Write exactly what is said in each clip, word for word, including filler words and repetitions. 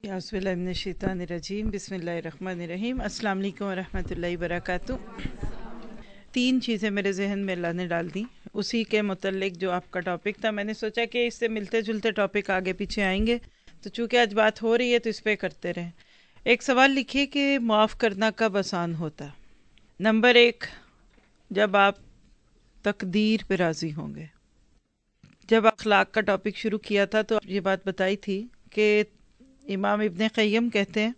اعوذ باللہ من الشیطان الرجیم، بسم اللہ الرحمن الرحیم۔ السلام علیکم ورحمۃ اللہ وبرکاتہ۔ تین چیزیں میرے ذہن میں اللہ نے ڈال دیں اسی کے متعلق جو آپ کا ٹاپک تھا۔ میں نے سوچا کہ اس سے ملتے جلتے ٹاپک آگے پیچھے آئیں گے، تو چونکہ آج بات ہو رہی ہے تو اس پہ کرتے رہیں۔ ایک سوال لکھیے کہ معاف کرنا کب آسان ہوتا؟ نمبر ایک، جب آپ تقدیر پہ راضی ہوں گے۔ جب اخلاق کا ٹاپک شروع کیا تھا تو یہ بات بتائی تھی کہ امام ابن قیم کہتے ہیں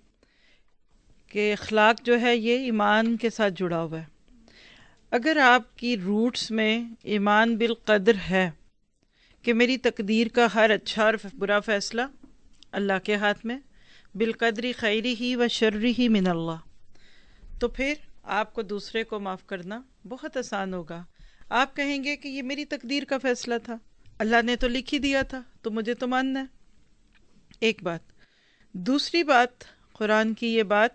کہ اخلاق جو ہے یہ ایمان کے ساتھ جڑا ہوا ہے۔ اگر آپ کی روٹس میں ایمان بالقدر ہے کہ میری تقدیر کا ہر اچھا اور برا فیصلہ اللہ کے ہاتھ میں، بالقدری خیری ہی و شرری ہی من اللہ، تو پھر آپ کو دوسرے کو معاف کرنا بہت آسان ہوگا۔ آپ کہیں گے کہ یہ میری تقدیر کا فیصلہ تھا، اللہ نے تو لکھ ہی دیا تھا تو مجھے تو ماننا ہے۔ ایک بات۔ دوسری بات، قرآن کی یہ بات،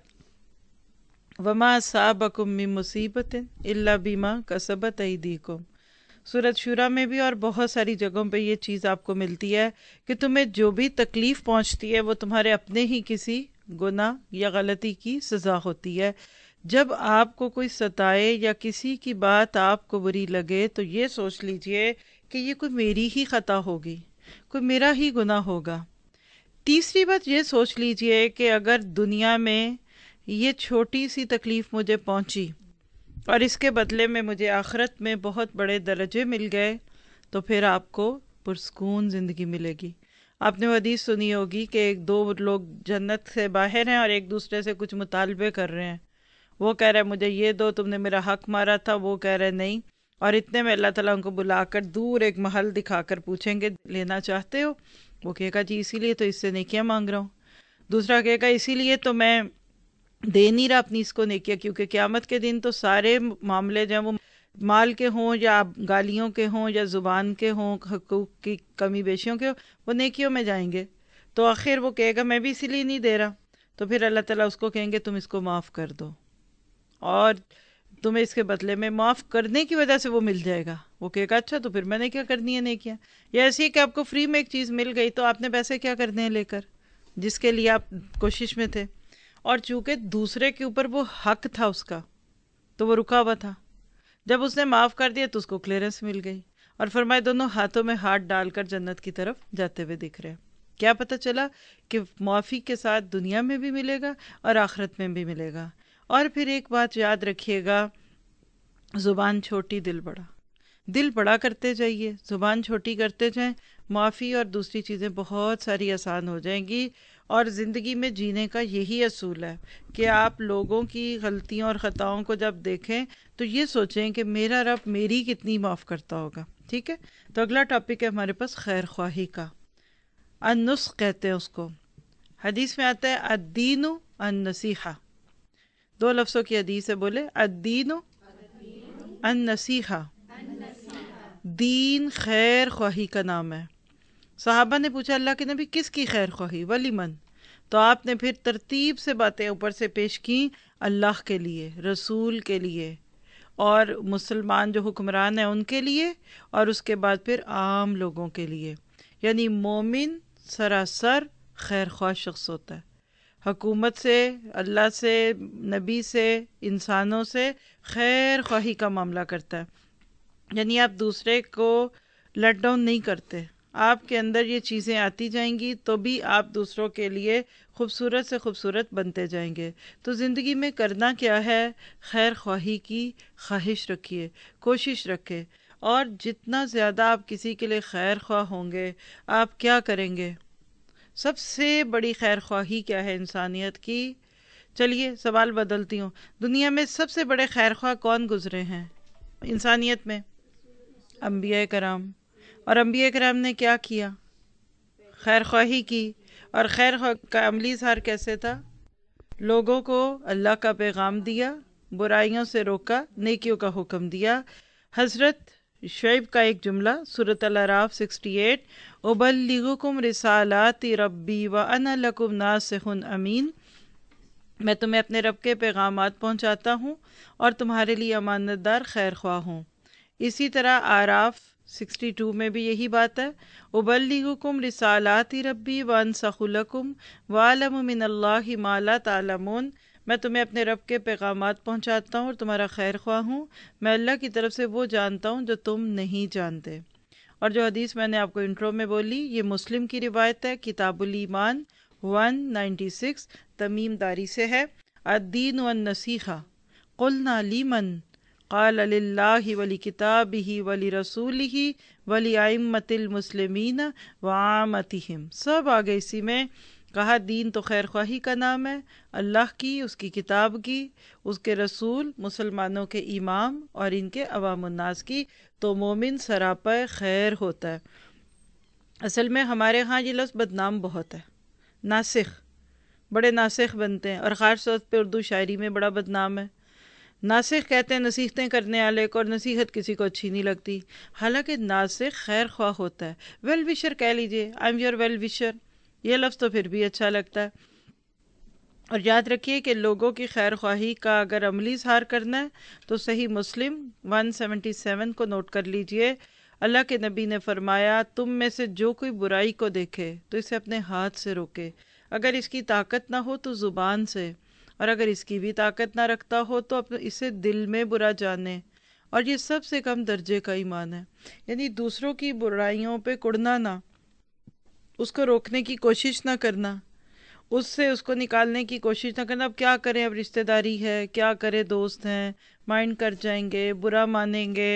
وَمَا أَصَابَكُم مِّن مُّصِيبَةٍ إِلَّا بِمَا كَسَبَتْ أَيْدِيكُمْ، سورۃ شورى میں بھی اور بہت ساری جگہوں پہ یہ چیز آپ کو ملتی ہے کہ تمہیں جو بھی تکلیف پہنچتی ہے وہ تمہارے اپنے ہی کسی گناہ یا غلطی کی سزا ہوتی ہے۔ جب آپ کو کوئی ستائے یا کسی کی بات آپ کو بری لگے تو یہ سوچ لیجئے کہ یہ کوئی میری ہی خطا ہوگی، کوئی میرا ہی گناہ ہوگا۔ تیسری بات یہ سوچ لیجئے کہ اگر دنیا میں یہ چھوٹی سی تکلیف مجھے پہنچی اور اس کے بدلے میں مجھے آخرت میں بہت بڑے درجے مل گئے تو پھر آپ کو پرسکون زندگی ملے گی۔ آپ نے وہ حدیث سنی ہوگی کہ ایک دو لوگ جنت سے باہر ہیں اور ایک دوسرے سے کچھ مطالبے کر رہے ہیں۔ وہ کہہ رہے مجھے یہ دو، تم نے میرا حق مارا تھا، وہ کہہ رہے نہیں، اور اتنے میں اللہ تعالیٰ ان کو بلا کر دور ایک محل دکھا کر پوچھیں گے لینا چاہتے ہو؟ وہ کہے گا جی اسی لیے تو اس سے نیکیاں مانگ رہا ہوں۔ دوسرا کہے گا اسی لیے تو میں دے نہیں رہا اپنی اس کو نیکیاں، کیونکہ قیامت کے دن تو سارے معاملے جو ہیں وہ مال کے ہوں یا گالیوں کے ہوں یا زبان کے ہوں، حقوق کی کمی بیشیوں کے ہوں، وہ نیکیوں میں جائیں گے۔ تو آخر وہ کہے گا میں بھی اسی لیے نہیں دے رہا، تو پھر اللہ تعالیٰ اس کو کہیں گے تم اس کو معاف کر دو، اور تمہیں اس کے بدلے میں معاف کرنے کی وجہ سے وہ مل جائے گا۔ وہ کہے گا اچھا تو پھر میں نے کیا کرنی ہے نیکیاں؟ یا ایسی کہ آپ کو فری میں ایک چیز مل گئی تو آپ نے پیسے کیا کرنے ہیں لے کر جس کے لیے آپ کوشش میں تھے، اور چونکہ دوسرے کے اوپر وہ حق تھا اس کا تو وہ رکا ہوا تھا۔ جب اس نے معاف کر دیا تو اس کو کلیئرنس مل گئی، اور فرمائے دونوں ہاتھوں میں ہاتھ ڈال کر جنت کی طرف جاتے ہوئے دکھ رہے ہیں۔ کیا پتہ چلا کہ معافی کے ساتھ دنیا میں بھی ملے گا اور آخرت میں بھی ملے گا۔ اور پھر ایک بات یاد رکھیے گا، زبان چھوٹی دل بڑا، دل بڑا کرتے جائیے، زبان چھوٹی کرتے جائیں، معافی اور دوسری چیزیں بہت ساری آسان ہو جائیں گی۔ اور زندگی میں جینے کا یہی اصول ہے کہ آپ لوگوں کی غلطیوں اور خطاؤں کو جب دیکھیں تو یہ سوچیں کہ میرا رب میری کتنی معاف کرتا ہوگا۔ ٹھیک ہے، تو اگلا ٹاپک ہے ہمارے پاس خیر خواہی کا۔ النصح کہتے ہیں اس کو، حدیث میں آتا ہے الدین النصیحہ، دو لفظوں کی حدیث ہے، بولے الدین النصیحہ، دین خیر خواہی کا نام ہے۔ صحابہ نے پوچھا اللہ کے نبی کس کی خیر خواہی، ولیمن؟ تو آپ نے پھر ترتیب سے باتیں اوپر سے پیش کی، اللہ کے لیے، رسول کے لیے، اور مسلمان جو حکمران ہیں ان کے لیے، اور اس کے بعد پھر عام لوگوں کے لیے۔ یعنی مومن سراسر خیر خواہ شخص ہوتا ہے، حکومت سے، اللہ سے، نبی سے، انسانوں سے خیر خواہی کا معاملہ کرتا ہے۔ یعنی آپ دوسرے کو لیٹ ڈاؤن نہیں کرتے، آپ کے اندر یہ چیزیں آتی جائیں گی تو بھی آپ دوسروں کے لیے خوبصورت سے خوبصورت بنتے جائیں گے۔ تو زندگی میں کرنا کیا ہے؟ خیر خواہی کی خواہش رکھیے، کوشش رکھے، اور جتنا زیادہ آپ کسی کے لیے خیر خواہ ہوں گے، آپ کیا کریں گے؟ سب سے بڑی خیر خواہی کیا ہے انسانیت کی؟ چلیے سوال بدلتی ہوں، دنیا میں سب سے بڑے خیر خواہ کون گزرے ہیں انسانیت میں؟ انبیاء کرام۔ اور انبیاء کرام نے کیا کیا؟ خیر خواہی کی۔ اور خیر خواہ کا عملی اظہار کیسے تھا؟ لوگوں کو اللہ کا پیغام دیا، برائیوں سے روکا، نیکیوں کا حکم دیا۔ حضرت شعیب کا ایک جملہ سورۃ الاعراف سکسٹی ایٹ، ابلغکم رسالات ربی وانا لکم ناصح امین، میں تمہیں اپنے رب کے پیغامات پہنچاتا ہوں اور تمہارے لیے امانت دار خیر خواہ ہوں۔ اسی طرح اعراف سکسٹی ٹو میں بھی یہی بات ہے، ابلغکم رسالات ربی وانصح لکم وعلم من اللہ ما لا تعلمون، میں تمہیں اپنے رب کے پیغامات پہنچاتا ہوں اور تمہارا خیر خواہ ہوں، میں اللہ کی طرف سے وہ جانتا ہوں جو تم نہیں جانتے۔ اور جو حدیث میں نے آپ کو انٹرو میں بولی، یہ مسلم کی روایت ہے، کتاب الایمان ون نائنٹی سکس، تمیم داری سے ہے۔ الدین والنصیحہ قلنا لیمن قال للہ ولکتابہ ولرسولہ ولائمۃ المسلمین وعامتہم، سب آگے اسی میں کہا دین تو خیر خواہی کا نام ہے، اللہ کی، اس کی کتاب کی، اس کے رسول، مسلمانوں کے امام اور ان کے عوام الناس کی، تو مومن سراپا خیر ہوتا ہے۔ اصل میں ہمارے ہاں یہ لفظ بدنام بہت ہے، ناسخ، بڑے ناسخ بنتے ہیں، اور خاص طور پہ اردو شاعری میں بڑا بدنام ہے۔ ناسخ کہتے ہیں نصیحتیں کرنے والے کو، اور نصیحت کسی کو اچھی نہیں لگتی، حالانکہ ناسخ خیر خواہ ہوتا ہے۔ ویل وشر کہہ لیجئے، آئی ایم یور ویل وشر، یہ لفظ تو پھر بھی اچھا لگتا ہے۔ اور یاد رکھیے کہ لوگوں کی خیر خواہی کا اگر عملی اظہار کرنا ہے تو صحیح مسلم ون سیونٹی سیون کو نوٹ کر لیجئے، اللہ کے نبی نے فرمایا تم میں سے جو کوئی برائی کو دیکھے تو اسے اپنے ہاتھ سے روکے، اگر اس کی طاقت نہ ہو تو زبان سے، اور اگر اس کی بھی طاقت نہ رکھتا ہو تو اسے دل میں برا جانے، اور یہ سب سے کم درجے کا ایمان ہے۔ یعنی دوسروں کی برائیوں پہ کڑنا نہ، اس کو روکنے کی کوشش نہ کرنا، اس سے اس کو نکالنے کی کوشش نہ کرنا۔ اب کیا کریں، اب رشتہ داری ہے، کیا کرے، دوست ہیں، مائنڈ کر جائیں گے، برا مانیں گے،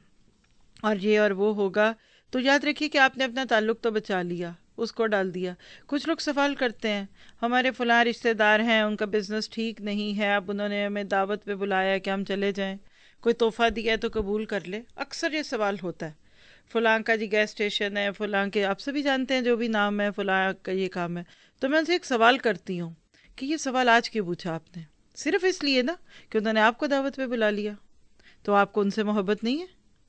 اور یہ اور وہ ہوگا، تو یاد رکھیے کہ آپ نے اپنا تعلق تو بچا لیا، اس کو ڈال دیا۔ کچھ لوگ سوال کرتے ہیں ہمارے فلاں رشتہ دار ہیں، ان کا بزنس ٹھیک نہیں ہے، اب انہوں نے ہمیں دعوت پہ بلایا ہے کہ ہم چلے جائیں، کوئی تحفہ دیا ہے تو قبول کر لے۔ اکثر یہ سوال ہوتا ہے، فلاں کا جی گیس اسٹیشن ہے، فلاں کے آپ سبھی جانتے ہیں جو بھی نام ہے، فلاں کا یہ کام ہے، تو میں ان سے ایک سوال کرتی ہوں کہ یہ سوال آج کیوں پوچھا آپ نے؟ صرف اس لیے نا کہ انہوں نے آپ کو دعوت پہ بلا لیا، تو آپ کو ان سے محبت نہیں ہے؟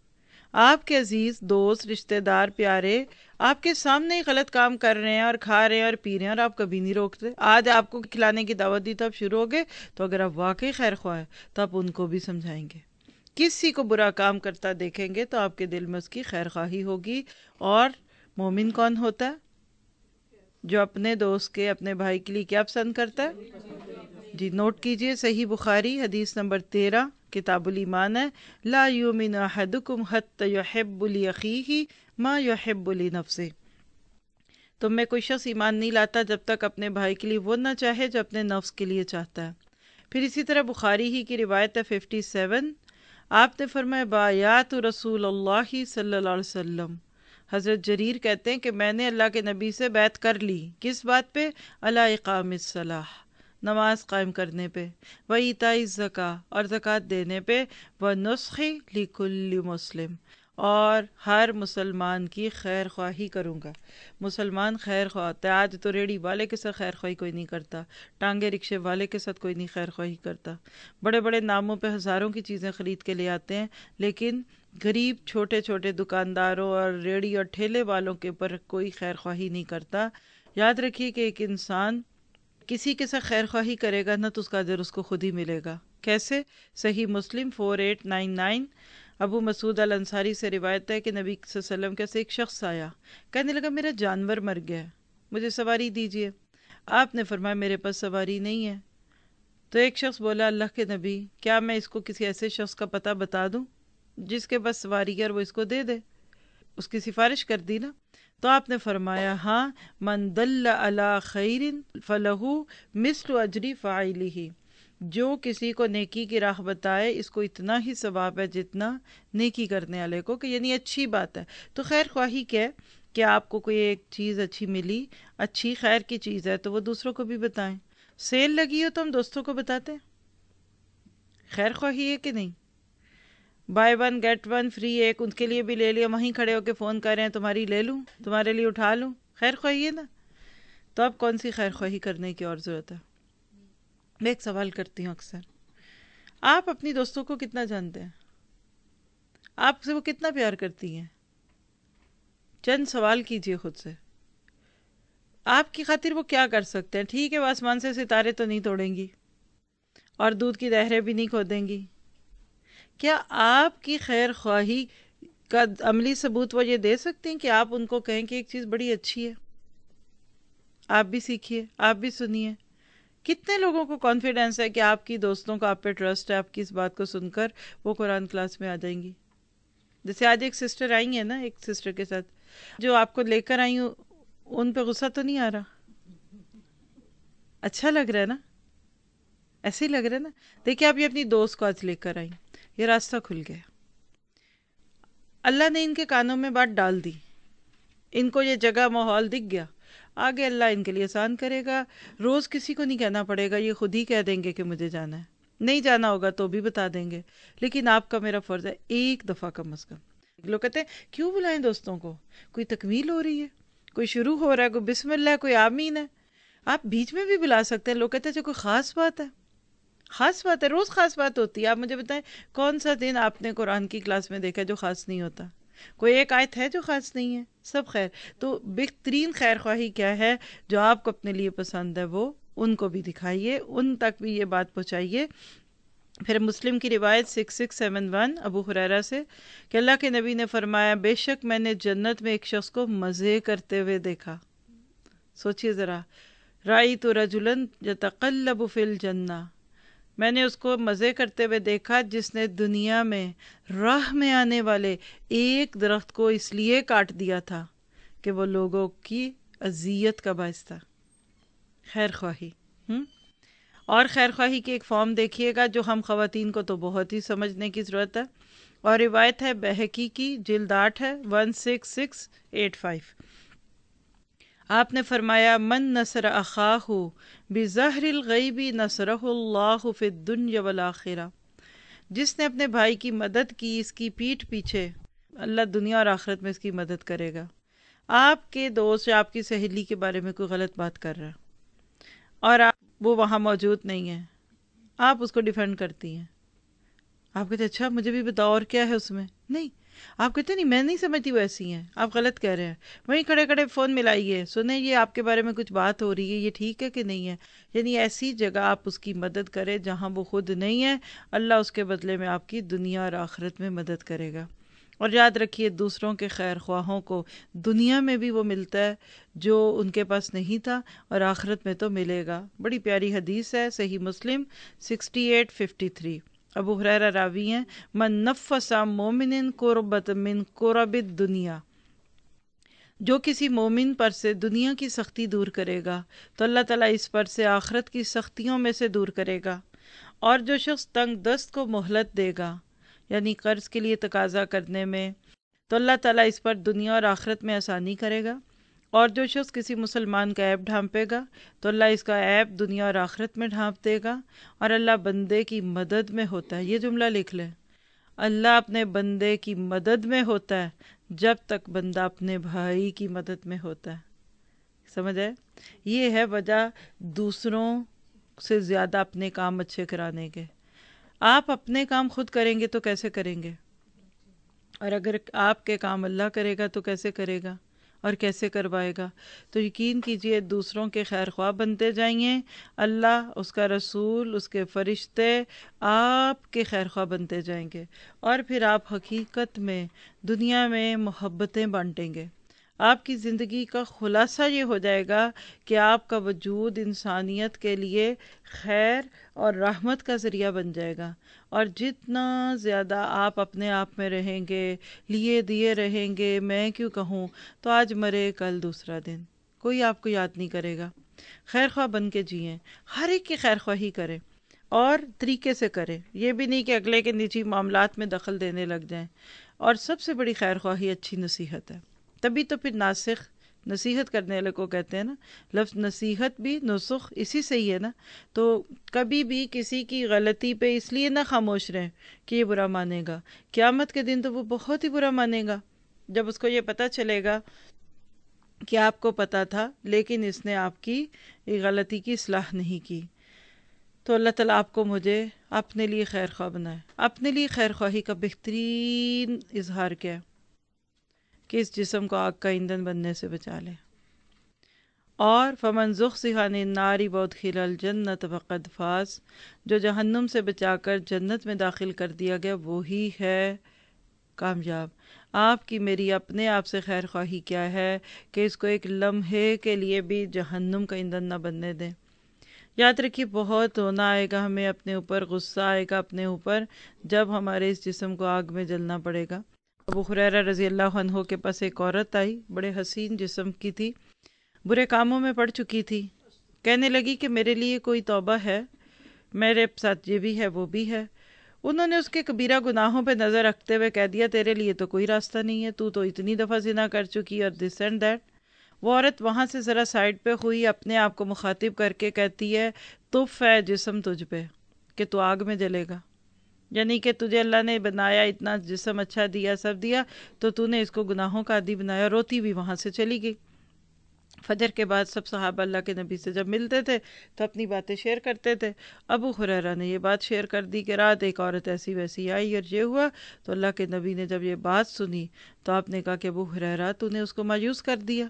آپ کے عزیز دوست، رشتہ دار، پیارے آپ کے سامنے ہی غلط کام کر رہے ہیں اور کھا رہے ہیں اور پی رہے ہیں، اور آپ کبھی نہیں روکتے۔ آج آپ کو کھلانے کی دعوت دی تو آپ شروع ہو گئے، تو اگر آپ واقعی خیر خواہ ہیں تو آپ ان کو بھی سمجھائیں گے۔ کسی کو برا کام کرتا دیکھیں گے تو آپ کے دل میں اس کی خیر خواہی ہوگی۔ اور مومن کون ہوتا ہے؟ جو اپنے دوست کے، اپنے بھائی کے لیے کیا پسند کرتا ہے؟ جی نوٹ کیجئے، صحیح بخاری حدیث نمبر تیرہ، کتاب الایمان ہے، لا یؤمن احدکم حتی یحب لأخیہ ما یحب لنفسہ، تم میں کوئی شخص ایمان نہیں لاتا جب تک اپنے بھائی کے لیے وہ نہ چاہے جو اپنے نفس کے لیے چاہتا ہے۔ پھر اسی طرح بخاری ہی کی روایت ہے ففٹی سیون، آپ نے فرمایا بایعت رسول اللہ صلی اللہ علیہ وسلم، حضرت جریر کہتے ہیں کہ میں نے اللہ کے نبی سے بیعت کر لی، کس بات پہ؟ علی اقام الصلاۃ، نماز قائم کرنے پہ، و ایتاء الزکوٰۃ، اور زکوٰۃ دینے پہ، و نصح لکل مسلم، اور ہر مسلمان کی خیر خواہی کروں گا۔ مسلمان خیر خواہ ہوتا ہے۔ آج تو ریڑھی والے کے ساتھ خیر خواہی کوئی نہیں کرتا، ٹانگے رکشے والے کے ساتھ کوئی نہیں خیر خواہی کرتا، بڑے بڑے ناموں پہ ہزاروں کی چیزیں خرید کے لے آتے ہیں، لیکن غریب چھوٹے چھوٹے دکانداروں اور ریڑھی اور ٹھیلے والوں کے اوپر کوئی خیر خواہی نہیں کرتا۔ یاد رکھیے کہ ایک انسان کسی کے ساتھ خیر خواہی کرے گا نا تو اس کا اجر اس کو خود ہی ملے گا۔ کیسے؟ صحیح مسلم فور ایٹ نائن نائن، ابو مسعود الانصاری سے روایت ہے کہ نبی صلی اللہ علیہ وسلم کے سے ایک شخص آیا، کہنے لگا میرا جانور مر گیا ہے، مجھے سواری دیجیے۔ آپ نے فرمایا میرے پاس سواری نہیں ہے۔ تو ایک شخص بولا اللہ کے نبی کیا میں اس کو کسی ایسے شخص کا پتہ بتا دوں جس کے پاس سواری ہے اور وہ اس کو دے دے؟ اس کی سفارش کر دی نا۔ تو آپ نے فرمایا ہاں، من دل علی خیر فلہ مثل اجر فاعلہ، جو کسی کو نیکی کی راہ بتائے اس کو اتنا ہی ثواب ہے جتنا نیکی کرنے والے کو، کہ یعنی اچھی بات ہے۔ تو خیر خواہی کیا ہے کہ آپ کو کوئی ایک چیز اچھی ملی، اچھی خیر کی چیز ہے تو وہ دوسروں کو بھی بتائیں۔ سیل لگی ہو تو ہم دوستوں کو بتاتے ہیں، خیر خواہی ہے کہ نہیں؟ Buy one get one free, ایک ان کے لیے بھی لے لیا، وہیں کھڑے ہو کے فون کر رہے ہیں تمہاری لے لوں، تمہارے لیے اٹھا لوں، خیر خواہی ہے نا؟ تو اب کون سی خیر خواہی کرنے کی اور ضرورت ہے؟ میں ایک سوال کرتی ہوں اکثر، آپ اپنی دوستوں کو کتنا جانتے ہیں؟ آپ سے وہ کتنا پیار کرتی ہیں؟ چند سوال کیجئے خود سے، آپ کی خاطر وہ کیا کر سکتے ہیں؟ ٹھیک ہے وہ آسمان سے ستارے تو نہیں توڑیں گی اور دودھ کی نہریں بھی نہیں کھودیں گی، کیا آپ کی خیر خواہی کا عملی ثبوت وہ یہ دے سکتے ہیں کہ آپ ان کو کہیں کہ ایک چیز بڑی اچھی ہے، آپ بھی سیکھیے، آپ بھی سنیے. کتنے لوگوں کو کانفیڈینس ہے کہ آپ کی دوستوں کو آپ پہ ٹرسٹ ہے، آپ کی اس بات کو سن کر وہ قرآن کلاس میں آ جائیں گی. جیسے آج ایک سسٹر آئی ہیں نا، ایک سسٹر کے ساتھ جو آپ کو لے کر آئی ہوں، ان پہ غصہ تو نہیں آ رہا؟ اچھا لگ رہا ہے نا؟ ایسے ہی لگ رہا ہے نا؟ دیکھیں آپ یہ اپنی دوست کو آج لے کر آئی، یہ راستہ کھل گیا. اللہ نے ان کے کانوں میں بات ڈال دی، ان کو یہ جگہ ماحول دکھ گیا. آگے اللہ ان کے لیے آسان کرے گا. روز کسی کو نہیں کہنا پڑے گا، یہ خود ہی کہہ دیں گے کہ مجھے جانا ہے. نہیں جانا ہوگا تو بھی بتا دیں گے. لیکن آپ کا میرا فرض ہے ایک دفعہ کم از کم. لوگ کہتے ہیں کیوں بلائیں دوستوں کو؟ کوئی تکمیل ہو رہی ہے، کوئی شروع ہو رہا ہے، کوئی بسم اللہ ہے، کوئی آمین ہے. آپ بیچ میں بھی بلا سکتے ہیں. لوگ کہتے ہیں کوئی خاص بات ہے. خاص بات ہے، روز خاص بات ہوتی ہے. آپ مجھے بتائیں کون سا دن آپ نے قرآن کی کلاس میں دیکھا جو خاص نہیں ہوتا؟ کوئی ایک آیت ہے جو خاص نہیں ہے؟ سب خیر. تو بہترین خیر خواہی کیا ہے؟ جو آپ کو اپنے لیے پسند ہے وہ ان کو بھی دکھائیے، ان تک بھی یہ بات پہنچائیے. پھر مسلم کی روایت سکس سکس سیون ون ابو ہریرہ سے کہ اللہ کے نبی نے فرمایا بے شک میں نے جنت میں ایک شخص کو مزے کرتے ہوئے دیکھا. سوچئے ذرا، رأیت رجلا یتقلب فی الجنہ، میں نے اس کو مزے کرتے ہوئے دیکھا جس نے دنیا میں راہ میں آنے والے ایک درخت کو اس لیے کاٹ دیا تھا کہ وہ لوگوں کی اذیت کا باعث تھا. خیر خواہی. ہم اور خیر خواہی کی ایک فارم دیکھیے گا جو ہم خواتین کو تو بہت ہی سمجھنے کی ضرورت ہے. اور روایت ہے بہقی کی، جلد آٹھ ہے، one six six eight five. آپ نے فرمایا من نصر اخاہ بظہر الغیب نصرہ اللہ فی الدنیا والآخرہ، جس نے اپنے بھائی کی مدد کی اس کی پیٹھ پیچھے، اللہ دنیا اور آخرت میں اس کی مدد کرے گا. آپ کے دوست یا آپ کی سہیلی کے بارے میں کوئی غلط بات کر رہا ہے اور آپ وہ وہاں موجود نہیں ہے، آپ اس کو ڈیفینڈ کرتی ہیں. آپ کہتے ہیں اچھا مجھے بھی بتاؤ اور کیا ہے اس میں. نہیں، آپ کہتے ہیں نہیں میں نہیں سمجھتی وہ ایسی ہیں، آپ غلط کہہ رہے ہیں. وہیں کھڑے کھڑے فون ملائیے، سنیں یہ آپ کے بارے میں کچھ بات ہو رہی ہے، یہ ٹھیک ہے کہ نہیں ہے. یعنی ایسی جگہ آپ اس کی مدد کریں جہاں وہ خود نہیں ہے، اللہ اس کے بدلے میں آپ کی دنیا اور آخرت میں مدد کرے گا. اور یاد رکھیے دوسروں کے خیر خواہوں کو دنیا میں بھی وہ ملتا ہے جو ان کے پاس نہیں تھا، اور آخرت میں تو ملے گا. بڑی پیاری حدیث ہے، صحیح مسلم سکسٹی ایٹ ففٹی تھری. ابو ہریرہ راوی ہیں، من نفس عن مومن کربۃ من کرب الدنیا، جو کسی مومن پر سے دنیا کی سختی دور کرے گا تو اللہ تعالیٰ اس پر سے آخرت کی سختیوں میں سے دور کرے گا. اور جو شخص تنگ دست کو مہلت دے گا، یعنی قرض کے لیے تقاضا کرنے میں، تو اللہ تعالیٰ اس پر دنیا اور آخرت میں آسانی کرے گا. اور جو شخص کسی مسلمان کا عیب ڈھانپے گا تو اللہ اس کا عیب دنیا اور آخرت میں ڈھانپ دے گا. اور اللہ بندے کی مدد میں ہوتا ہے، یہ جملہ لکھ لیں، اللہ اپنے بندے کی مدد میں ہوتا ہے جب تک بندہ اپنے بھائی کی مدد میں ہوتا ہے. سمجھ آئے؟ یہ ہے وجہ دوسروں سے زیادہ اپنے کام اچھے کرانے کے. آپ اپنے کام خود کریں گے تو کیسے کریں گے؟ اور اگر آپ کے کام اللہ کرے گا تو کیسے کرے گا اور کیسے کروائے گا؟ تو یقین کیجئے دوسروں کے خیر خواہ بنتے جائیں، اللہ، اس کا رسول، اس کے فرشتے آپ کے خیر خواہ بنتے جائیں گے. اور پھر آپ حقیقت میں دنیا میں محبتیں بانٹیں گے. آپ کی زندگی کا خلاصہ یہ ہو جائے گا کہ آپ کا وجود انسانیت کے لیے خیر اور رحمت کا ذریعہ بن جائے گا. اور جتنا زیادہ آپ اپنے آپ میں رہیں گے، لیے دیے رہیں گے، میں کیوں کہوں، تو آج مرے کل دوسرا دن، کوئی آپ کو یاد نہیں کرے گا. خیر خواہ بن کے جئیں، ہر ایک کی خیر خواہی کریں اور طریقے سے کریں. یہ بھی نہیں کہ اگلے کے نجی معاملات میں دخل دینے لگ جائیں. اور سب سے بڑی خیر خواہی اچھی نصیحت ہے. تبھی تو پھر ناسخ نصیحت کرنے والے کو کہتے ہیں نا، لفظ نصیحت بھی نسخ اسی سے ہی ہے نا. تو کبھی بھی کسی کی غلطی پہ اس لیے نہ خاموش رہیں کہ یہ برا مانے گا. قیامت کے دن تو وہ بہت ہی برا مانے گا جب اس کو یہ پتہ چلے گا کہ آپ کو پتہ تھا لیکن اس نے آپ کی غلطی کی اصلاح نہیں کی. تو اللہ تعالیٰ آپ کو مجھے اپنے لیے خیر خواہ بنائے. اپنے لیے خیر خواہی کا بہترین اظہار کیا ہے کہ اس جسم کو آگ کا ایندھن بننے سے بچا لے. اور فمن زحزح عن النار وادخل الجنۃ فقد فاز، جو جہنم سے بچا کر جنت میں داخل کر دیا گیا وہی ہے کامیاب۔ آپ کی میری اپنے آپ سے خیر خواہی کیا ہے کہ اس کو ایک لمحے کے لیے بھی جہنم کا ایندھن نہ بننے دیں۔ یاد رکھیے بہت رونا آئے گا ہمیں اپنے اوپر، غصہ آئے گا اپنے اوپر، جب ہمارے اس جسم کو آگ میں جلنا پڑے گا۔ ابو ہریرہ رضی اللہ عنہ کے پاس ایک عورت آئی، بڑے حسین جسم کی تھی، برے کاموں میں پڑ چکی تھی، کہنے لگی کہ میرے لیے کوئی توبہ ہے، میرے ساتھ یہ بھی ہے وہ بھی ہے۔ انہوں نے اس کے کبیرہ گناہوں پہ نظر رکھتے ہوئے کہہ دیا تیرے لیے تو کوئی راستہ نہیں ہے، تو تو اتنی دفعہ زنا کر چکی اور دس اینڈ دیٹ۔ وہ عورت وہاں سے ذرا سائڈ پہ ہوئی، اپنے آپ کو مخاطب کر کے کہتی ہے تف ہے جسم تجھ پہ کہ تو آگ میں جلے گا، یعنی کہ تجھے اللہ نے بنایا، اتنا جسم اچھا دیا، سب دیا، تو تو نے اس کو گناہوں کا عادی بنایا۔ روتی بھی وہاں سے چلی گئی۔ فجر کے بعد سب صحابہ اللہ کے نبی سے جب ملتے تھے تو اپنی باتیں شیئر کرتے تھے۔ ابو ہریرہ نے یہ بات شیئر کر دی کہ رات ایک عورت ایسی ویسی آئی اور یہ ہوا، تو اللہ کے نبی نے جب یہ بات سنی تو آپ نے کہا کہ ابو ہریرہ تو نے اس کو مایوس کر دیا،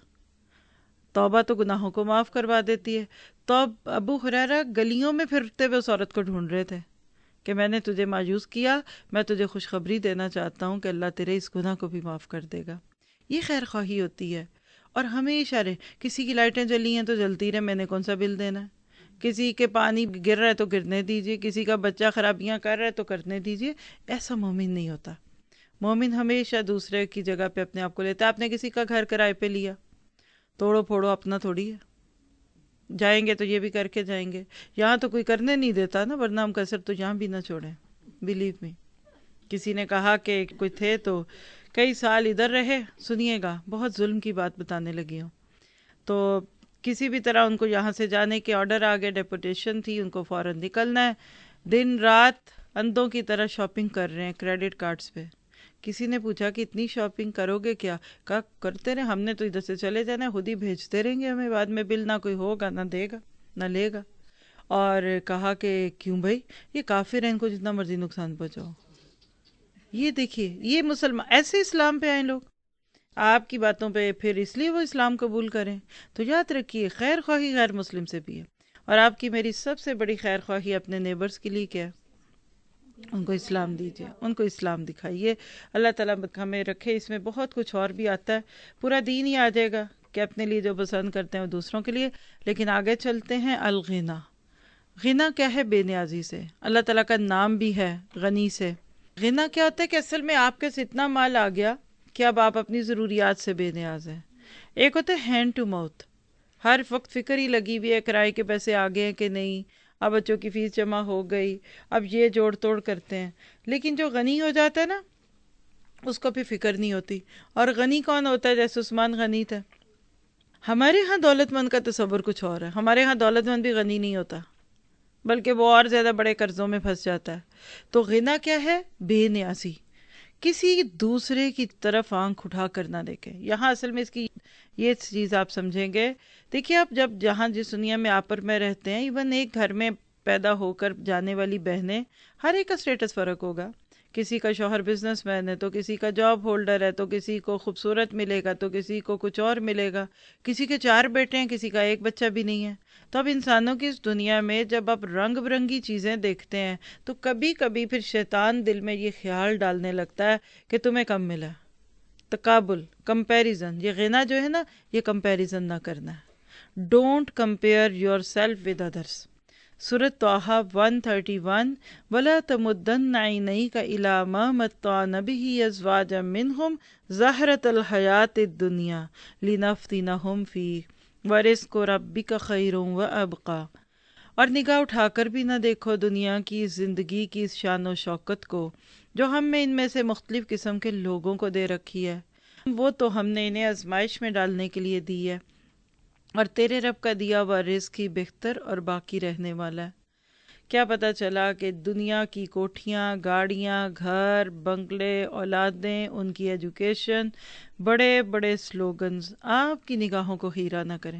توبہ تو گناہوں کو معاف کروا دیتی ہے۔ تو اب ابو ہریرہ گلیوں میں پھرتے ہوئے اس عورت کو ڈھونڈ رہے تھے کہ میں نے تجھے مایوس کیا، میں تجھے خوشخبری دینا چاہتا ہوں کہ اللہ تیرے اس گناہ کو بھی معاف کر دے گا۔ یہ خیر خواہی ہوتی ہے۔ اور ہمیشہ رہے، کسی کی لائٹیں جلی ہیں تو جلتی رہے، میں نے کون سا بل دینا ہے، کسی کے پانی گر رہا ہے تو گرنے دیجئے، کسی کا بچہ خرابیاں کر رہا ہے تو کرنے دیجئے۔ ایسا مومن نہیں ہوتا۔ مومن ہمیشہ دوسرے کی جگہ پہ اپنے آپ کو لیتا ہے۔ آپ نے کسی کا گھر کرائے پہ لیا، توڑو پھوڑو اپنا تھوڑی ہے، جائیں گے تو یہ بھی کر کے جائیں گے۔ یہاں تو کوئی کرنے نہیں دیتا نا، ورنہ ہم کسر تو یہاں بھی نہ چھوڑیں، بلیو می۔ کسی نے کہا کہ کوئی تھے تو کئی سال ادھر رہے، سنیے گا بہت ظلم کی بات بتانے لگی ہوں، تو کسی بھی طرح ان کو یہاں سے جانے کے آرڈر آگے، ڈیپوٹیشن تھی، ان کو فوراً نکلنا ہے، دن رات اندھوں کی طرح شاپنگ کر رہے ہیں کریڈٹ کارڈز پہ۔ کسی نے پوچھا کہ اتنی شاپنگ کرو گے کیا؟ کہا کرتے رہے، ہم نے تو ادھر سے چلے جانا ہے، خود ہی بھیجتے رہیں گے ہمیں، بعد میں بل نہ کوئی ہوگا نہ دے گا نہ لے گا۔ اور کہا کہ کیوں بھائی، یہ کافر ہیں، ان کو جتنا مرضی نقصان پہنچاؤ۔ یہ دیکھیے، یہ مسلمان ایسے اسلام پہ آئیں لوگ، آپ کی باتوں پہ پھر اس لیے وہ اسلام قبول کریں۔ تو یاد رکھیے خیر خواہی غیر مسلم سے بھی ہے، اور آپ کی میری سب سے بڑی خیر خواہی اپنے نیبرز کے لیے کیا ہے؟ ان کو اسلام دیجیے، ان کو اسلام دکھائیے۔ اللہ تعالیٰ ہمیں رکھے، اس میں بہت کچھ اور بھی آتا ہے، پورا دین ہی آ جائے گا کہ اپنے لیے جو پسند کرتے ہیں وہ دوسروں کے لیے۔ لیکن آگے چلتے ہیں۔ الغنا، غنا کیا ہے؟ بے نیازی سے۔ اللہ تعالیٰ کا نام بھی ہے غنی سے۔ غنا کیا ہوتا ہے کہ اصل میں آپ کے سے اتنا مال آ گیا کہ اب آپ اپنی ضروریات سے بے نیاز ہیں۔ ایک ہوتا ہے ہینڈ ٹو ماؤتھ، ہر وقت فکر ہی لگی ہوئی ہے کرائے کے پیسے آگے ہیں کہ نہیں، اب بچوں کی فیس جمع ہو گئی، اب یہ جوڑ توڑ کرتے ہیں۔ لیکن جو غنی ہو جاتا ہے نا، اس کو بھی فکر نہیں ہوتی۔ اور غنی کون ہوتا ہے؟ جیسے عثمان غنی تھا۔ ہمارے ہاں دولت مند کا تصور کچھ اور ہے، ہمارے ہاں دولت مند بھی غنی نہیں ہوتا، بلکہ وہ اور زیادہ بڑے قرضوں میں پھنس جاتا ہے۔ تو غنا کیا ہے؟ بے نیازی، کسی دوسرے کی طرف آنکھ اٹھا کر نہ دیکھیں۔ یہاں اصل میں اس کی یہ چیز آپ سمجھیں گے، دیکھیے آپ جب جہاں جس دنیا میں آپ اور میں رہتے ہیں، ایون ایک گھر میں پیدا ہو کر جانے والی بہنیں، ہر ایک کا سٹیٹس فرق ہوگا۔ کسی کا شوہر بزنس مین ہے تو کسی کا جاب ہولڈر ہے، تو کسی کو خوبصورت ملے گا تو کسی کو کچھ اور ملے گا، کسی کے چار بیٹے ہیں کسی کا ایک بچہ بھی نہیں ہے۔ تو اب انسانوں کی اس دنیا میں جب آپ رنگ برنگی چیزیں دیکھتے ہیں تو کبھی کبھی پھر شیطان دل میں یہ خیال ڈالنے لگتا ہے کہ تمہیں کم ملا۔ تقابل، کمپیریزن، یہ غنا جو ہے نا، یہ کمپیریزن نہ کرنا ہے۔ Don't compare yourself with others. سورۃ طٰہٰ ایک سو اکتیس، وَلَا تَمُدَّنَّ عَيْنَيْكَ إِلَىٰ مَا مَتَّعْنَا بِهِ أَزْوَاجًا مِّنْهُمْ زَهْرَةَ الْحَيَاةِ الدُّنْيَا لِنَفْتِنَهُمْ فِيهِ وَرِزْقُ رَبِّكَ خَيْرٌ وَأَبْقَىٰ۔ اور نگاہ اٹھا کر بھی نہ دیکھو دنیا کی زندگی کی اس شان و شوکت کو جو ہم میں ان میں سے مختلف قسم کے لوگوں کو دے رکھی ہے، وہ تو ہم نے انہیں آزمائش میں ڈالنے کے لیے دی ہے، اور تیرے رب کا دیا ہوا رزق ہی بہتر اور باقی رہنے والا ہے۔ کیا پتہ چلا کہ دنیا کی کوٹھیاں، گاڑیاں، گھر، بنگلے، اولادیں، ان کی ایجوکیشن، بڑے بڑے سلوگنز آپ کی نگاہوں کو خیرہ نہ کریں۔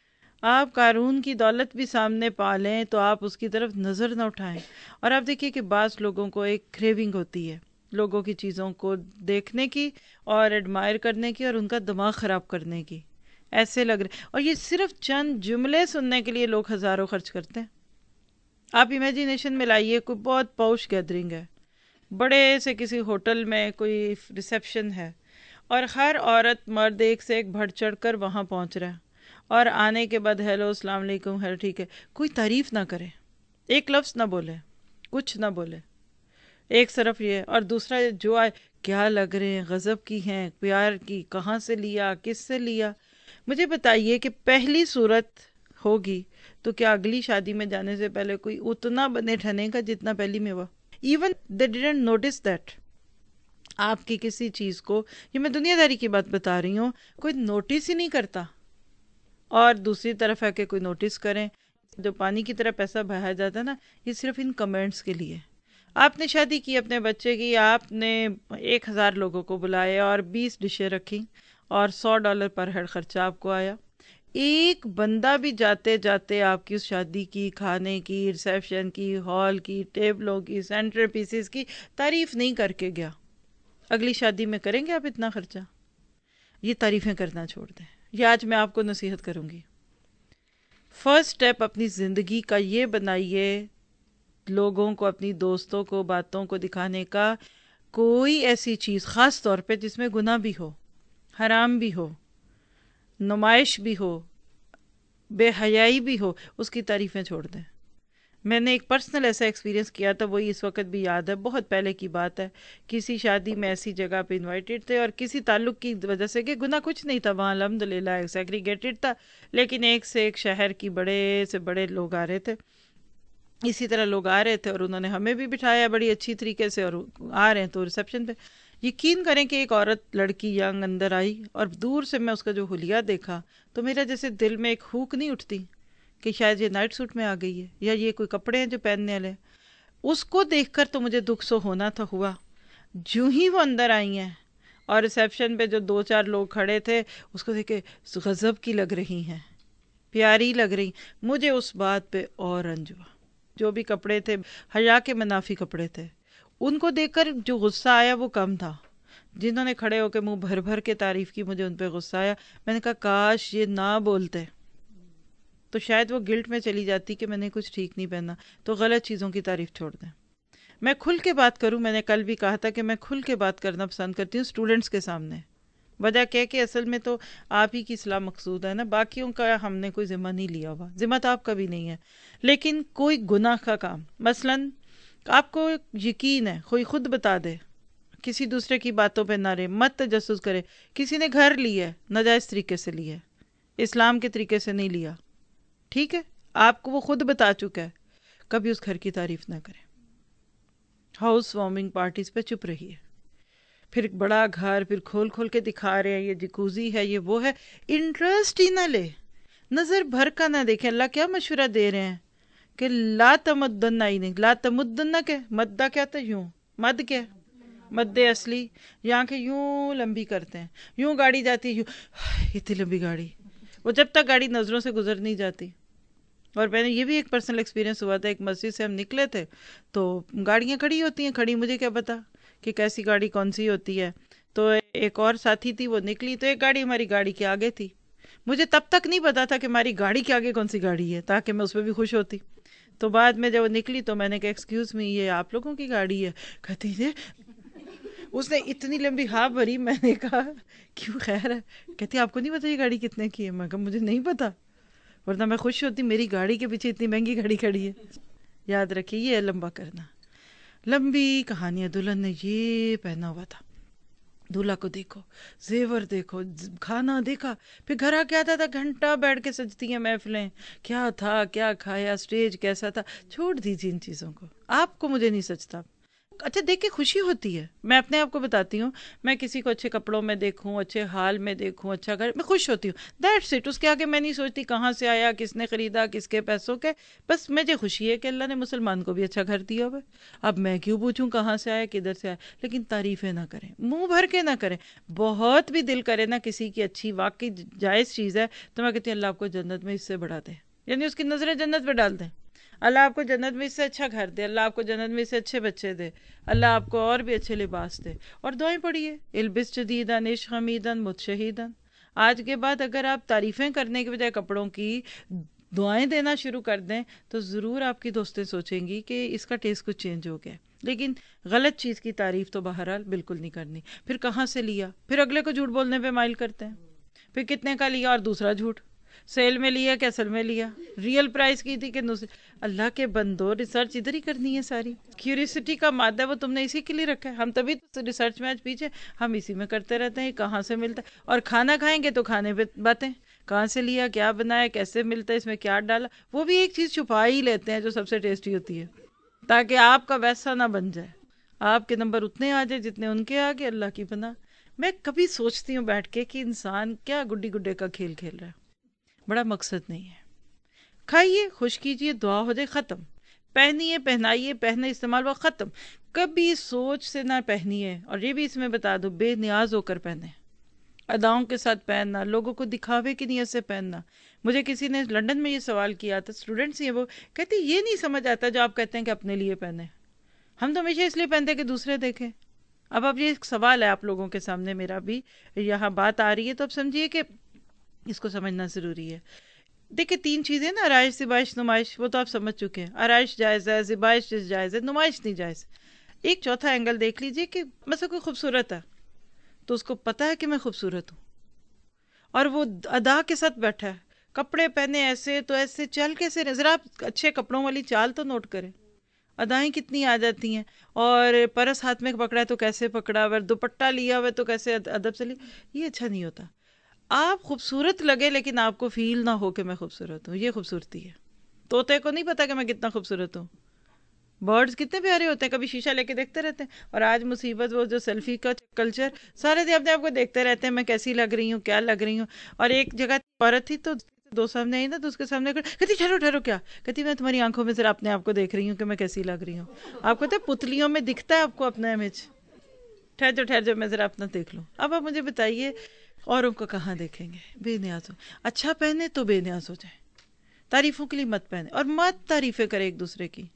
آپ قارون کی دولت بھی سامنے پا لیں تو آپ اس کی طرف نظر نہ اٹھائیں۔ اور آپ دیکھیے کہ بعض لوگوں کو ایک کریونگ ہوتی ہے لوگوں کی چیزوں کو دیکھنے کی اور ایڈمائر کرنے کی اور ان کا دماغ خراب کرنے کی، ایسے لگ رہے، اور یہ صرف چند جملے سننے کے لیے لوگ ہزاروں خرچ کرتے ہیں۔ آپ امیجینیشن میں لائیے کوئی بہت پوش گیدرنگ ہے، بڑے سے کسی ہوٹل میں کوئی ریسیپشن ہے اور ہر عورت مرد ایک سے ایک بڑھ چڑھ کر وہاں پہنچ رہا ہے، اور آنے کے بعد ہیلو السلام علیکم، ہیلو ٹھیک ہے، کوئی تعریف نہ کرے، ایک لفظ نہ بولے، کچھ نہ بولے، ایک صرف یہ، اور دوسرا جو آئے کیا لگ رہے ہیں، غضب کی ہیں، پیار کی، کہاں سے لیا، کس سے لیا. مجھے بتائیے کہ پہلی صورت ہوگی تو کیا اگلی شادی میں جانے سے پہلے کوئی اتنا بنے ٹھنے کا جتنا پہلی میں ہوا؟ Even they didn't notice that. آپ کی کسی چیز کو، یہ میں دنیا داری کی بات بتا رہی ہوں، کوئی نوٹس ہی نہیں کرتا. اور دوسری طرف ہے کہ کوئی نوٹس کریں. جو پانی کی طرح پیسہ بہایا جاتا ہے نا، یہ صرف ان کمنٹس کے لیے. آپ نے شادی کی اپنے بچے کی، آپ نے ایک ہزار لوگوں کو بلایا اور بیس ڈشیں رکھی اور سو ڈالر پر ہیڈ خرچہ آپ کو آیا. ایک بندہ بھی جاتے جاتے آپ کی اس شادی کی، کھانے کی، ریسیپشن کی، ہال کی، ٹیبلوں کی، سینٹر پیسز کی تعریف نہیں کر کے گیا. اگلی شادی میں کریں گے آپ اتنا خرچہ؟ یہ تعریفیں کرنا چھوڑ دیں. یہ آج میں آپ کو نصیحت کروں گی. فرسٹ سٹیپ اپنی زندگی کا یہ بنائیے، لوگوں کو، اپنی دوستوں کو، باتوں کو دکھانے کا کوئی ایسی چیز، خاص طور پہ جس میں گناہ بھی ہو، حرام بھی ہو، نمائش بھی ہو، بے حیائی بھی ہو، اس کی تعریفیں چھوڑ دیں. میں نے ایک پرسنل ایسا ایکسپیرینس کیا تھا، وہی اس وقت بھی یاد ہے، بہت پہلے کی بات ہے. کسی شادی میں ایسی جگہ پہ انوائٹیڈ تھے، اور کسی تعلق کی وجہ سے، کہ گناہ کچھ نہیں تھا وہاں، الحمدللہ سیگریگیٹڈ تھا، لیکن ایک سے ایک شہر کی بڑے سے بڑے لوگ آ رہے تھے. اسی طرح لوگ آ رہے تھے اور انہوں نے ہمیں بھی بٹھایا بڑی اچھی طریقے سے، اور آ رہے ہیں تو ریسیپشن پہ یقین کریں کہ ایک عورت، لڑکی ینگ اندر آئی، اور دور سے میں اس کا جو حلیہ دیکھا تو میرا جیسے دل میں ایک ہوک نہیں اٹھتی کہ شاید یہ نائٹ سوٹ میں آ گئی ہے، یا یہ کوئی کپڑے ہیں جو پہننے والے. اس کو دیکھ کر تو مجھے دکھ سو ہونا تھا ہوا. جو ہی وہ اندر آئی ہیں اور ریسیپشن پہ جو دو چار لوگ کھڑے تھے، اس کو دیکھ کے غضب کی لگ رہی ہیں، پیاری لگ رہی. مجھے اس بات پہ اور رنج ہوا. جو بھی کپڑے تھے حیا کے منافی کپڑے تھے، ان کو دیکھ کر جو غصہ آیا وہ کم تھا. جنہوں نے کھڑے ہو کے منہ بھر بھر کے تعریف کی، مجھے ان پہ غصہ آیا. میں نے کہا کاش یہ نہ بولتے تو شاید وہ گلٹ میں چلی جاتی کہ میں نے کچھ ٹھیک نہیں پہنا. تو غلط چیزوں کی تعریف چھوڑ دیں. میں کھل کے بات کروں، میں نے کل بھی کہا تھا کہ میں کھل کے بات کرنا پسند کرتی ہوں اسٹوڈنٹس کے سامنے. وجہ کیا کہ اصل میں تو آپ ہی کی اصلاح مقصود ہے نا، باقیوں کا ہم نے کوئی ذمہ نہیں لیا ہوا، ذمہ تو آپ کا بھی نہیں ہے. لیکن کوئی گناہ کا کام، مثلاً آپ کو یقین ہے، کوئی خود بتا دے، کسی دوسرے کی باتوں پہ نہ رہے، مت تجسس کرے. کسی نے گھر لیا ہے، ناجائز طریقے سے لیا ہے، اسلام کے طریقے سے نہیں لیا، ٹھیک ہے، آپ کو وہ خود بتا چکا ہے، کبھی اس گھر کی تعریف نہ کریں. ہاؤس وارمنگ پارٹیز پہ چپ رہی ہے. پھر ایک بڑا گھر، پھر کھول کھول کے دکھا رہے ہیں یہ جکوزی ہے، یہ وہ ہے، انٹرسٹ ہی نہ لے، نظر بھر کا نہ دیکھے. اللہ کیا مشورہ دے رہے ہیں کہ لا تمدن، ہی نہیں، لا تمدن کہ مدہ کیا تھا، یوں مد کیا، مد اصلی، یہاں کے یوں لمبی کرتے ہیں، یوں گاڑی جاتی، یوں اتنی لمبی گاڑی، وہ جب تک گاڑی نظروں سے گزر نہیں جاتی. اور میں نے یہ بھی ایک پرسنل ایکسپیرینس ہوا تھا، ایک مسجد سے ہم نکلے تھے تو گاڑیاں کھڑی ہوتی ہیں، کھڑی، مجھے کیا پتا کہ کیسی گاڑی کون سی ہوتی ہے. تو ایک اور ساتھی تھی، وہ نکلی تو ایک گاڑی ہماری گاڑی کے آگے تھی. مجھے تب تک نہیں پتا تھا کہ ہماری گاڑی کے آگے کون سی گاڑی ہے، تاکہ میں اس پہ بھی خوش ہوتی. تو بعد میں جب وہ نکلی تو میں نے کہا ایکسکیوز می، یہ آپ لوگوں کی گاڑی ہے؟ کہتی ہے، اس نے اتنی لمبی ہاں بھری. میں نے کہا کیوں، خیر ہے؟ کہتی آپ کو نہیں پتا یہ گاڑی کتنے کی ہے؟ میں کہا مجھے نہیں پتا، ورنہ میں خوش ہوتی میری گاڑی کے پیچھے اتنی مہنگی گاڑی کھڑی ہے. یاد رکھیے یہ ہے لمبا کرنا. لمبی کہانیاں. دلہن نے یہ پہنا ہوا تھا، دولہا کو دیکھو، زیور دیکھو، کھانا دیکھا. پھر گھر آ کے آتا تھا، گھنٹہ بیٹھ کے سجتی ہیں محفلیں، کیا تھا، کیا کھایا، اسٹیج کیسا تھا. چھوڑ دیجیے ان چیزوں کو، آپ کو مجھے نہیں سچتا. اچھا دیکھ کے خوشی ہوتی ہے. میں اپنے آپ کو بتاتی ہوں، میں کسی کو اچھے کپڑوں میں دیکھوں، اچھے حال میں دیکھوں، اچھا گھر، میں خوش ہوتی ہوں. That's it. اس کے آگے میں نہیں سوچتی کہاں سے آیا، کس نے خریدا، کس کے پیسوں کے. بس مجھے خوشی ہے کہ اللہ نے مسلمان کو بھی اچھا گھر دیا ہوا. اب میں کیوں پوچھوں کہاں سے آیا، کدھر سے آیا. لیکن تعریفیں نہ کریں، منہ بھر کے نہ کریں. بہت بھی دل کرے نا کسی کی اچھی، واقعی جائز چیز ہے، تو میں کہتی ہوں اللہ آپ کو جنت میں اس سے بڑھا دے، یعنی اس کی نظریں جنت پہ ڈال دیں. اللہ آپ کو جنت میں اس سے اچھا گھر دے، اللہ آپ کو جنت میں اس سے اچھے بچے دے، اللہ آپ کو اور بھی اچھے لباس دے. اور دعائیں پڑھیے، البس جدیداً عشق حمیداً متشہیداً. آج کے بعد اگر آپ تعریفیں کرنے کے بجائے کپڑوں کی دعائیں دینا شروع کر دیں تو ضرور آپ کی دوستیں سوچیں گی کہ اس کا ٹیسٹ کچھ چینج ہو گیا. لیکن غلط چیز کی تعریف تو بہرحال بالکل نہیں کرنی. پھر کہاں سے لیا, پھر اگلے کو جھوٹ بولنے پہ مائل کرتے ہیں. پھر کتنے کا لیا اور دوسرا جھوٹ, سیل میں لیا کہ اصل میں لیا, ریئل پرائس کی تھی کہ دوسری. اللہ کے بندو, ریسرچ ادھر ہی کرنی ہے ساری. کیوریسٹی کا مادہ وہ تم نے اسی کے لیے رکھا ہے. ہم تبھی تو ریسرچ میں آج پیچھے, ہم اسی میں کرتے رہتے ہیں کہاں سے ملتا ہے. اور کھانا کھائیں گے تو کھانے پہ باتیں, کہاں سے لیا, کیا بنایا, کیسے ملتا ہے, اس میں کیا ڈالا. وہ بھی ایک چیز چھپا ہی لیتے ہیں جو سب سے ٹیسٹی ہوتی ہے, تاکہ آپ کا ویسا نہ بن جائے, آپ کے نمبر اتنے آ جائے جتنے ان کے آگے. اللہ کی پناہ. میں کبھی سوچتی ہوں بیٹھ کے کہ انسان کیا گڈی گڈے کا کھیل کھیل رہا ہے, بڑا مقصد نہیں ہے. کھائیے, خوش کیجئے, دعا ہو جائے, ختم. پہنیے, پہنائیے, پہنے, استعمال وہ ختم. کبھی سوچ سے نہ پہنیے. اور یہ بھی اس میں بتا دو, بے نیاز ہو کر پہنے, اداؤں کے ساتھ پہننا, لوگوں کو دکھاوے کی نیت سے پہننا. مجھے کسی نے لندن میں یہ سوال کیا تھا, اسٹوڈنٹس ہی وہ کہتے یہ نہیں سمجھ آتا جو آپ کہتے ہیں کہ اپنے لیے پہنے. ہم تو ہمیشہ اس لیے پہنتے کہ دوسرے دیکھیں. اب اب یہ ایک سوال ہے آپ لوگوں کے سامنے, میرا بھی یہاں بات آ رہی ہے, تو اب سمجھیے کہ اس کو سمجھنا ضروری ہے. دیکھیں تین چیزیں نا, آرائش, زیبائش, نمائش, وہ تو آپ سمجھ چکے ہیں. آرائش جائز ہے, زیبائش جائز ہے, نمائش نہیں جائز. ایک چوتھا اینگل دیکھ لیجئے کہ مثلا کوئی خوبصورت ہے تو اس کو پتا ہے کہ میں خوبصورت ہوں, اور وہ ادا کے ساتھ بیٹھا ہے, کپڑے پہنے ایسے تو ایسے, چل کیسے رہے, ذرا آپ اچھے کپڑوں والی چال تو نوٹ کریں, ادائیں کتنی آ جاتی ہیں. اور پرس ہاتھ میں پکڑا ہے تو کیسے پکڑا ہوا, دوپٹہ لیا ہوا ہے تو کیسے ادب سے لیا. یہ اچھا نہیں ہوتا. آپ خوبصورت لگے لیکن آپ کو فیل نہ ہو کہ میں خوبصورت ہوں, یہ خوبصورتی ہے. طوطے کو نہیں پتا کہ میں کتنا خوبصورت ہوں. برڈز کتنے پیارے ہوتے ہیں, کبھی شیشہ لے کے دیکھتے رہتے ہیں. اور آج مصیبت وہ جو سیلفی کا کلچر, سارے دن اپنے آپ کو دیکھتے رہتے ہیں, میں کیسی لگ رہی ہوں, کیا لگ رہی ہوں. اور ایک جگہ عورت تھی تو دو سامنے آئی نا, تو اس کے سامنے کہتی ٹھہرو ٹھہرو, کیا کہتی میں تمہاری آنکھوں میں ذرا اپنے آپ کو دیکھ رہی ہوں کہ میں کیسی لگ رہی ہوں. آپ کو پتہ ہے پتلیوں میں دکھتا ہے آپ کو اپنا امیج. ٹھہر جو ٹھہر جو, میں ذرا اپنا دیکھ لوں. اب آپ مجھے بتائیے اوروں کو کہاں دیکھیں گے؟ بے نیاز ہو. اچھا پہنے تو بے نیاز ہو جائے, تعریفوں کے لیے مت پہنے, اور مت تعریفیں کرے ایک دوسرے کی.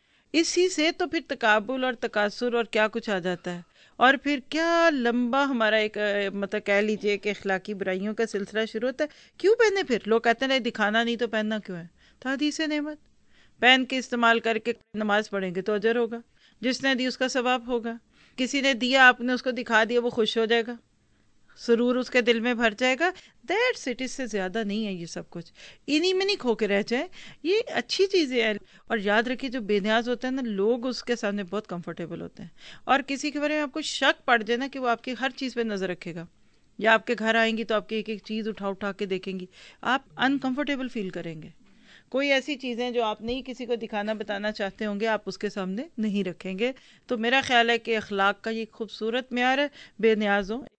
اسی سے تو پھر تقابل اور تکاثر اور کیا کچھ آ جاتا ہے. اور پھر کیا لمبا ہمارا ایک مطلب کہہ لیجئے کہ اخلاقی برائیوں کا سلسلہ شروع ہوتا ہے. کیوں پہنے؟ پھر لوگ کہتے ہیں دکھانا نہیں تو پہننا کیوں ہے؟ تو حدیث نعمت پہن کے استعمال کر کے نماز پڑھیں گے تو اجر ہوگا, جس نے دی اس کا ثواب ہوگا. کسی نے دیا, آپ نے اس کو دکھا دیا, وہ خوش ہو جائے گا, سرور اس کے دل میں بھر جائے گا. دیٹس اٹ, اس سے زیادہ نہیں ہے یہ سب کچھ. انہی میں نہیں کھو کے رہ جائیں, یہ اچھی چیزیں ہیں. اور یاد رکھیے جو بے نیاز ہوتے ہیں نا, لوگ اس کے سامنے بہت کمفرٹیبل ہوتے ہیں. اور کسی کے بارے میں آپ کو شک پڑ جائے نا کہ وہ آپ کی ہر چیز پہ نظر رکھے گا, یا آپ کے گھر آئیں گی تو آپ کی ایک ایک چیز اٹھا اٹھا کے دیکھیں گی, آپ انکمفرٹیبل فیل کریں گے. کوئی ایسی چیزیں جو آپ نہیں کسی کو دکھانا بتانا چاہتے ہوں گے, آپ اس کے سامنے نہیں رکھیں گے. تو میرا خیال ہے کہ اخلاق کا یہ خوبصورت معیار ہے, بے نیاز ہو.